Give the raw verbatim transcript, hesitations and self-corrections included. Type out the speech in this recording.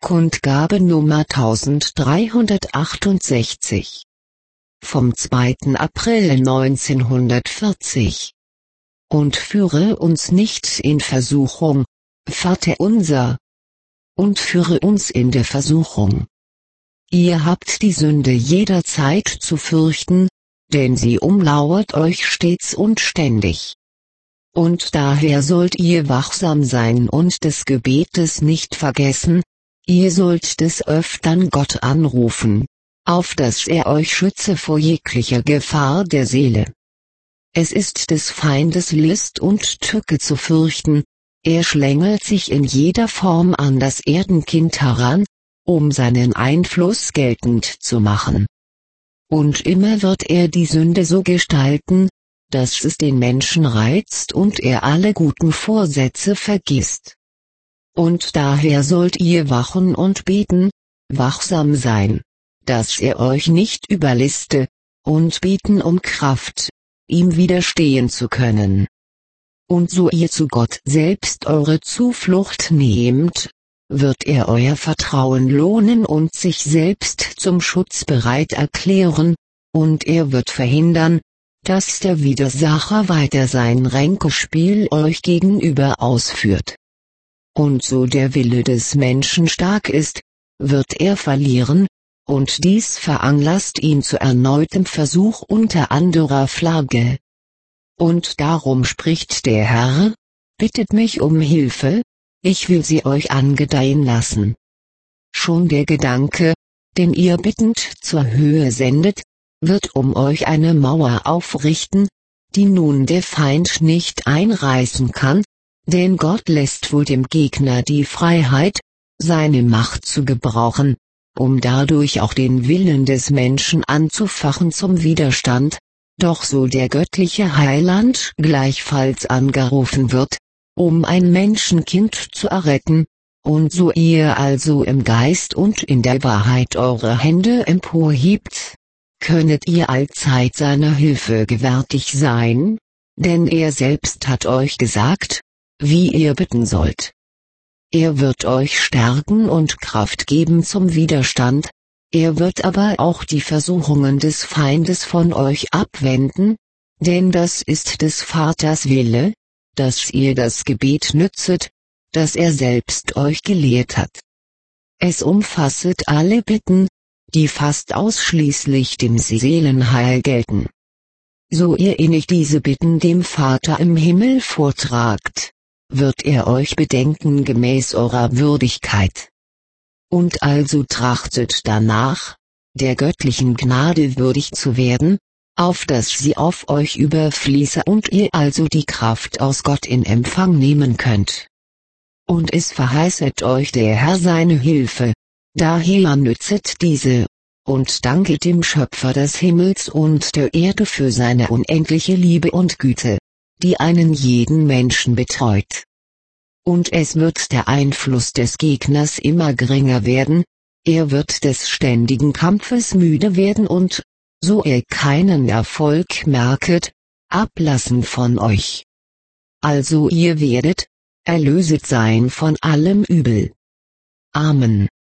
Kundgabe Nummer eintausenddreihundertachtundsechzig. Vom zweiten April neunzehnhundertvierzig. Und führe uns nicht in Versuchung, Vater unser. Und führe uns in der Versuchung. Ihr habt die Sünde jederzeit zu fürchten, denn sie umlauert euch stets und ständig. Und daher sollt ihr wachsam sein und des Gebetes nicht vergessen, ihr sollt des Öftern Gott anrufen, auf dass er euch schütze vor jeglicher Gefahr der Seele. Es ist des Feindes List und Tücke zu fürchten, er schlängelt sich in jeder Form an das Erdenkind heran, um seinen Einfluss geltend zu machen. Und immer wird er die Sünde so gestalten, dass es den Menschen reizt und er alle guten Vorsätze vergisst. Und daher sollt ihr wachen und beten, wachsam sein, dass er euch nicht überliste, und beten um Kraft, ihm widerstehen zu können. Und so ihr zu Gott selbst eure Zuflucht nehmt, wird er euer Vertrauen lohnen und sich selbst zum Schutz bereit erklären, und er wird verhindern, dass der Widersacher weiter sein Ränkespiel euch gegenüber ausführt. Und so der Wille des Menschen stark ist, wird er verlieren, und dies veranlasst ihn zu erneutem Versuch unter anderer Flagge. Und darum spricht der Herr: Bittet mich um Hilfe, ich will sie euch angedeihen lassen. Schon der Gedanke, den ihr bittend zur Höhe sendet, wird um euch eine Mauer aufrichten, die nun der Feind nicht einreißen kann, denn Gott lässt wohl dem Gegner die Freiheit, seine Macht zu gebrauchen, um dadurch auch den Willen des Menschen anzufachen zum Widerstand, doch so der göttliche Heiland gleichfalls angerufen wird, um ein Menschenkind zu erretten, und so ihr also im Geist und in der Wahrheit eure Hände emporhebt, könnet ihr allzeit seiner Hilfe gewärtig sein, denn er selbst hat euch gesagt, wie ihr bitten sollt. Er wird euch stärken und Kraft geben zum Widerstand, er wird aber auch die Versuchungen des Feindes von euch abwenden, denn das ist des Vaters Wille, dass ihr das Gebet nützet, das er selbst euch gelehrt hat. Es umfasset alle Bitten, die fast ausschließlich dem Seelenheil gelten. So ihr innig diese Bitten dem Vater im Himmel vortragt, wird er euch bedenken gemäß eurer Würdigkeit. Und also trachtet danach, der göttlichen Gnade würdig zu werden, auf dass sie auf euch überfließe und ihr also die Kraft aus Gott in Empfang nehmen könnt. Und es verheißet euch der Herr seine Hilfe, daher nützet diese, und danket dem Schöpfer des Himmels und der Erde für seine unendliche Liebe und Güte, die einen jeden Menschen betreut. Und es wird der Einfluss des Gegners immer geringer werden, er wird des ständigen Kampfes müde werden und, so er keinen Erfolg merket, ablassen von euch. Also ihr werdet, erlöset sein von allem Übel. Amen.